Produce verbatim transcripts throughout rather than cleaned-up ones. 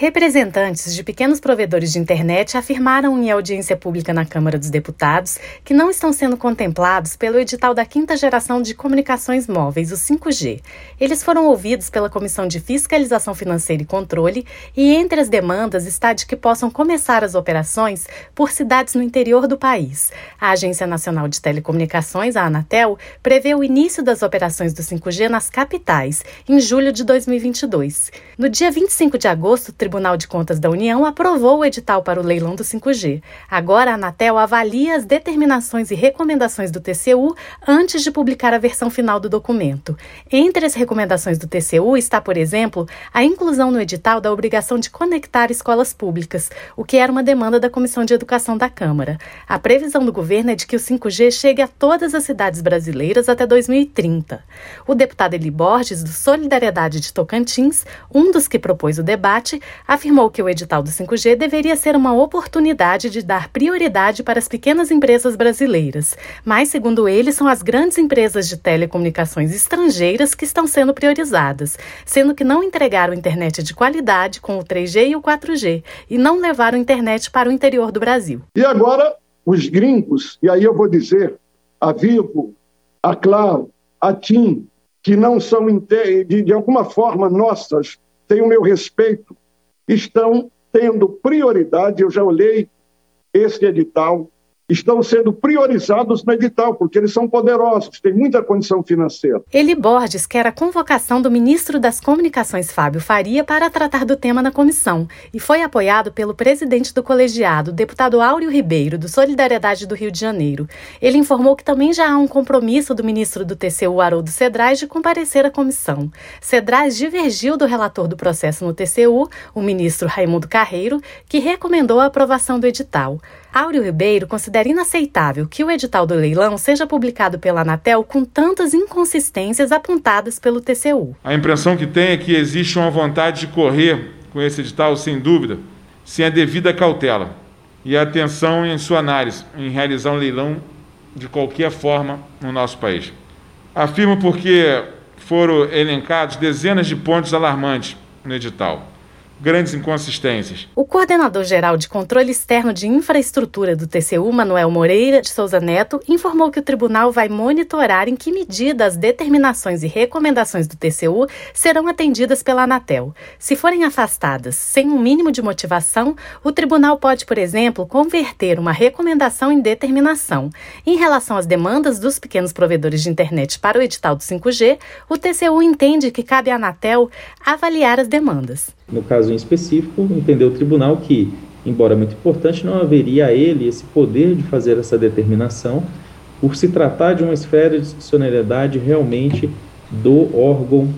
Representantes de pequenos provedores de internet afirmaram em audiência pública na Câmara dos Deputados que não estão sendo contemplados pelo edital da quinta geração de comunicações móveis, o cinco G. Eles foram ouvidos pela Comissão de Fiscalização Financeira e Controle e entre as demandas está de que possam começar as operações por cidades no interior do país. A Agência Nacional de Telecomunicações, a Anatel, prevê o início das operações do cinco G nas capitais, em julho de dois mil e vinte e dois. No dia vinte e cinco de agosto, o Tribunal de Contas da União aprovou o edital para o leilão do cinco G. Agora, a Anatel avalia as determinações e recomendações do T C U antes de publicar a versão final do documento. Entre as recomendações do T C U está, por exemplo, a inclusão no edital da obrigação de conectar escolas públicas, o que era uma demanda da Comissão de Educação da Câmara. A previsão do governo é de que o cinco G chegue a todas as cidades brasileiras até dois mil e trinta. O deputado Eli Borges, do Solidariedade de Tocantins, um dos que propôs o debate, afirmou que o edital do cinco G deveria ser uma oportunidade de dar prioridade para as pequenas empresas brasileiras. Mas, segundo ele, são as grandes empresas de telecomunicações estrangeiras que estão sendo priorizadas, sendo que não entregaram internet de qualidade com o três G e o quatro G e não levaram internet para o interior do Brasil. E agora, os gringos, e aí eu vou dizer, a Vivo, a Claro, a TIM, que não são, de, de alguma forma, nossas, têm o meu respeito, estão tendo prioridade. Eu já olhei esse edital, estão sendo priorizados no edital, porque eles são poderosos, têm muita condição financeira. Eli Borges quer a convocação do ministro das Comunicações, Fábio Faria, para tratar do tema na comissão, e foi apoiado pelo presidente do colegiado, deputado Áureo Ribeiro, do Solidariedade do Rio de Janeiro. Ele informou que também já há um compromisso do ministro do T C U, Haroldo Cedrais, de comparecer à comissão. Cedrais divergiu do relator do processo no T C U, o ministro Raimundo Carreiro, que recomendou a aprovação do edital. Áureo Ribeiro considera inaceitável que o edital do leilão seja publicado pela Anatel com tantas inconsistências apontadas pelo T C U. A impressão que tem é que existe uma vontade de correr com esse edital, sem dúvida, sem a devida cautela e atenção em sua análise, em realizar um leilão de qualquer forma no nosso país. Afirmo porque foram elencados dezenas de pontos alarmantes no edital. Grandes inconsistências. O coordenador-geral de Controle Externo de Infraestrutura do T C U, Manuel Moreira de Souza Neto, informou que o tribunal vai monitorar em que medida as determinações e recomendações do T C U serão atendidas pela Anatel. Se forem afastadas sem um mínimo de motivação, o tribunal pode, por exemplo, converter uma recomendação em determinação. Em relação às demandas dos pequenos provedores de internet para o edital do cinco G, o T C U entende que cabe à Anatel avaliar as demandas. No caso em específico, entendeu o tribunal que, embora muito importante, não haveria a ele esse poder de fazer essa determinação, por se tratar de uma esfera de discricionariedade realmente do órgão,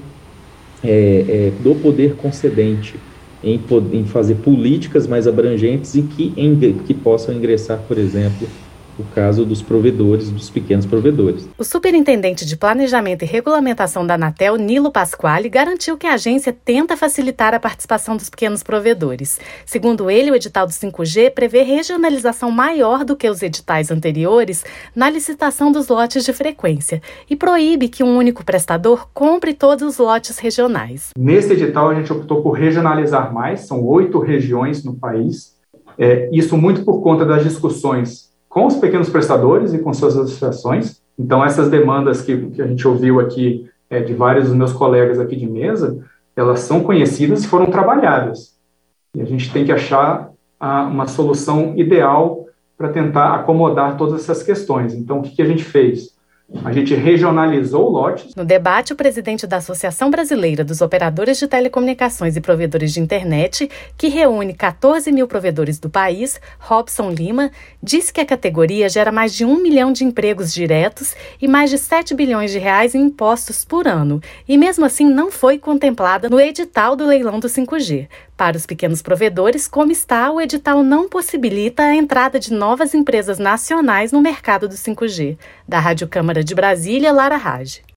é, é, do poder concedente, em, em fazer políticas mais abrangentes e que, em, que possam ingressar, por exemplo, o caso dos provedores, dos pequenos provedores. O superintendente de Planejamento e Regulamentação da Anatel, Nilo Pasquale, garantiu que a agência tenta facilitar a participação dos pequenos provedores. Segundo ele, o edital do cinco G prevê regionalização maior do que os editais anteriores na licitação dos lotes de frequência e proíbe que um único prestador compre todos os lotes regionais. Nesse edital, a gente optou por regionalizar mais, são oito regiões no país, é, isso muito por conta das discussões com os pequenos prestadores e com suas associações. Então, essas demandas que, que a gente ouviu aqui é, de vários dos meus colegas aqui de mesa, elas são conhecidas e foram trabalhadas. E a gente tem que achar a, uma solução ideal para tentar acomodar todas essas questões. Então, o que, que a gente fez? A gente regionalizou lotes. No debate, o presidente da Associação Brasileira dos Operadores de Telecomunicações e Provedores de Internet, que reúne quatorze mil provedores do país, Robson Lima, disse que a categoria gera mais de um milhão de empregos diretos e mais de sete bilhões de reais em impostos por ano, e mesmo assim não foi contemplada no edital do leilão do cinco G. Para os pequenos provedores, como está, o edital não possibilita a entrada de novas empresas nacionais no mercado do cinco G. Da Rádio Câmara de Brasília, Lara Rage.